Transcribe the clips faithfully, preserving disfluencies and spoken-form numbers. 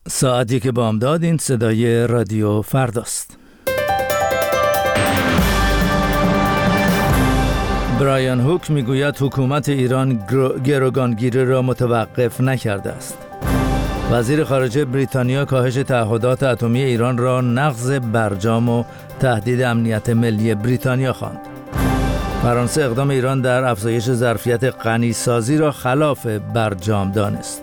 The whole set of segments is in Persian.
ساعتی که بامداد، این صدای رادیو فرداست. برایان هوک میگوید حکومت ایران گروگانگیری را متوقف نکرده است. وزیر خارجه بریتانیا کاهش تعهدات اتمی ایران را نقض برجام و تهدید امنیت ملی بریتانیا خواند. فرانسه اقدام ایران در افزایش ظرفیت غنیسازی را خلاف برجام دانست.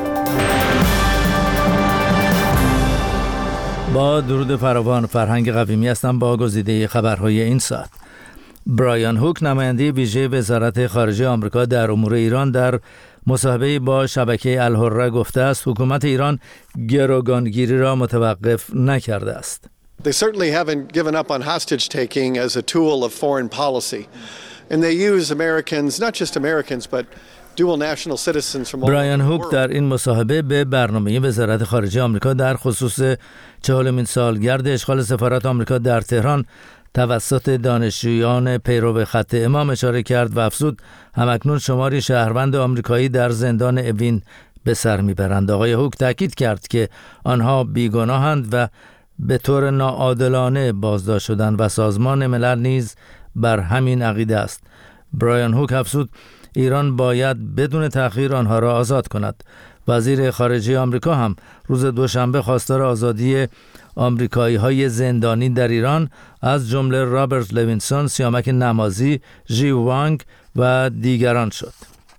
با درود فراوان، فرهنگ قویمی هستم با گزیده خبرهای این ساعت. برایان هوک، نماینده ویژه وزارت خارجه آمریکا در امور ایران، در مصاحبه با شبکه الحره گفته است حکومت ایران گروگانگیری را متوقف نکرده است. They certainly haven't given up on hostage taking as a tool of foreign policy. And they use Americans, not just Americans, but dual national citizens from all over the world. برایان هوک در این مصاحبه به برنامه وزارت خارجه آمریکا در خصوص چهلمین سالگرد اشغال سفارت آمریکا در تهران توسط دانشجویان پیرو خط امام اشاره کرد و افزود همکنون شماری شهروند آمریکایی در زندان اوین به سر میبرند. آقای هوک تاکید کرد که آنها بیگناهند و به طور ناعادلانه بازداشت شدند و سازمان ملل نیز بر همین عقیده است. برایان هوک افزود ایران باید بدون تأخیر آنها را آزاد کند. وزیر خارجه آمریکا هم روز دوشنبه خواستار آزادی آمریکایی های زندانی در ایران از جمله رابرت لوینسون، سیامک نمازی، ژی وانگ و دیگران شد.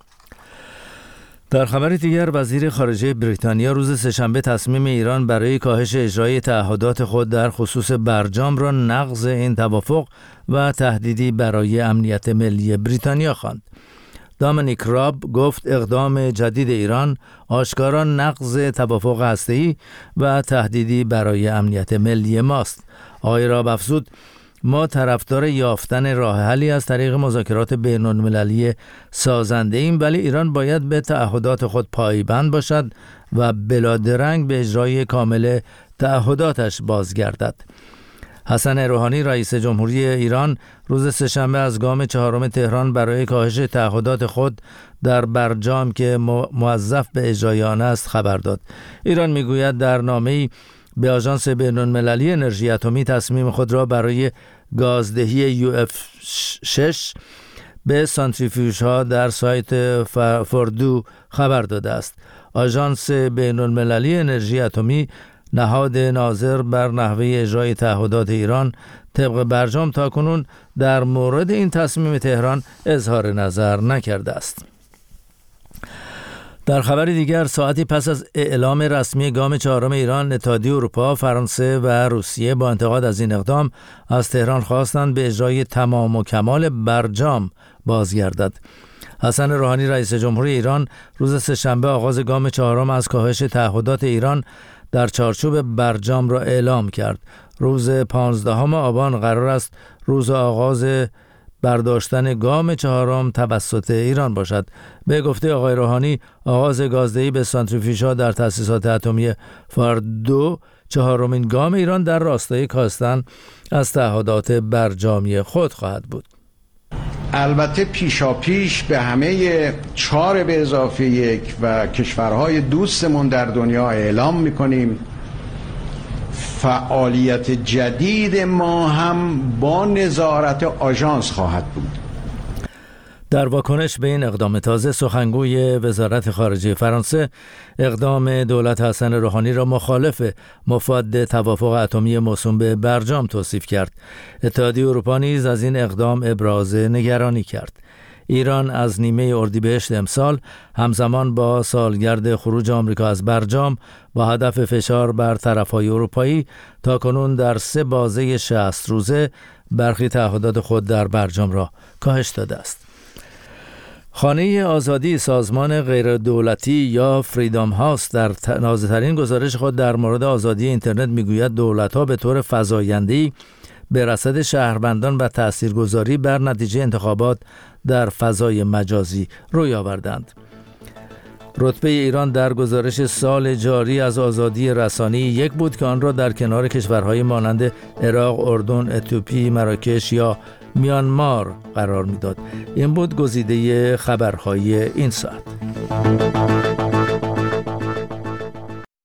در خبر دیگر، وزیر خارجه بریتانیا روز سه‌شنبه تصمیم ایران برای کاهش اجرای تعهدات خود در خصوص برجام را نقض این توافق و تهدیدی برای امنیت ملی بریتانیا خواند. دامینیک راب گفت اقدام جدید ایران آشکارا نقض توافق هسته‌ای و تهدیدی برای امنیت ملی ماست. آقای راب افزود ما طرفدار یافتن راه حلی از طریق مذاکرات بین‌المللی سازنده ایم، ولی ایران باید به تعهدات خود پایبند باشد و بلا درنگ به اجرای کامل تعهداتش بازگردد. حسن روحانی رئیس جمهوری ایران روز سه‌شنبه از گام چهارم تهران برای کاهش تعهدات خود در برجام که موظف به اجرای آن است خبر داد. ایران میگوید در نامه‌ای به آژانس بین‌المللی انرژی اتمی تصمیم خود را برای گازدهی یو اف شش به سانتریفیوژها در سایت فوردو خبر داده است. آژانس بین‌المللی انرژی اتمی نهاد ناظر بر نحوه اجرای تعهدات ایران طبق برجام تاکنون در مورد این تصمیم تهران اظهار نظر نکرده است. در خبر دیگر، ساعتی پس از اعلام رسمی گام چهارم ایران، اتحادیه اروپا، فرانسه و روسیه با انتقاد از این اقدام از تهران خواستند به اجرای تمام و کمال برجام بازگردد. حسن روحانی رئیس جمهوری ایران روز سه‌شنبه آغاز گام چهارم از کاهش تعهدات ایران در چارچوب برجام را اعلام کرد. روز پانزدهم آبان قرار است روز آغاز برداشتن گام چهارم توسط ایران باشد. به گفته آقای روحانی، آغاز گازدهی به سانتریفیوژها در تأسیسات اتمی فوردو چهارمین گام ایران در راستای کاستن از تعهدات برجامی خود خواهد بود. البته پیشاپیش به همه چهار به اضافه یک و کشورهای دوستمون در دنیا اعلام میکنیم فعالیت جدید ما هم با نظارت آژانس خواهد بود. در واکنش به این اقدام تازه، سخنگوی وزارت خارجه فرانسه اقدام دولت حسن روحانی را مخالف مفاد توافق اتمی موسوم به برجام توصیف کرد. اتحادیه اروپا نیز از این اقدام ابراز نگرانی کرد. ایران از نیمه اردیبهشت امسال همزمان با سالگرد خروج آمریکا از برجام با هدف فشار بر طرفهای اروپایی تاکنون در سه بازه شصت روزه برخی تعهدات خود در برجام را کاهش داده است. خانه آزادی، سازمان غیر دولتی یا فریدام هاوس، در تازه‌ترین گزارش خود در مورد آزادی اینترنت میگوید دولت‌ها به طور فزاینده‌ای به رصد شهروندان و تاثیرگذاری بر نتیجه انتخابات در فضای مجازی روی آوردند. رتبه ایران در گزارش سال جاری از آزادی رسانه‌ای یک بود که آن را در کنار کشورهای مانند عراق، اردن، اتیوپی، مراکش یا میانمار قرار میداد. این بود گزیده خبرهای این ساعت.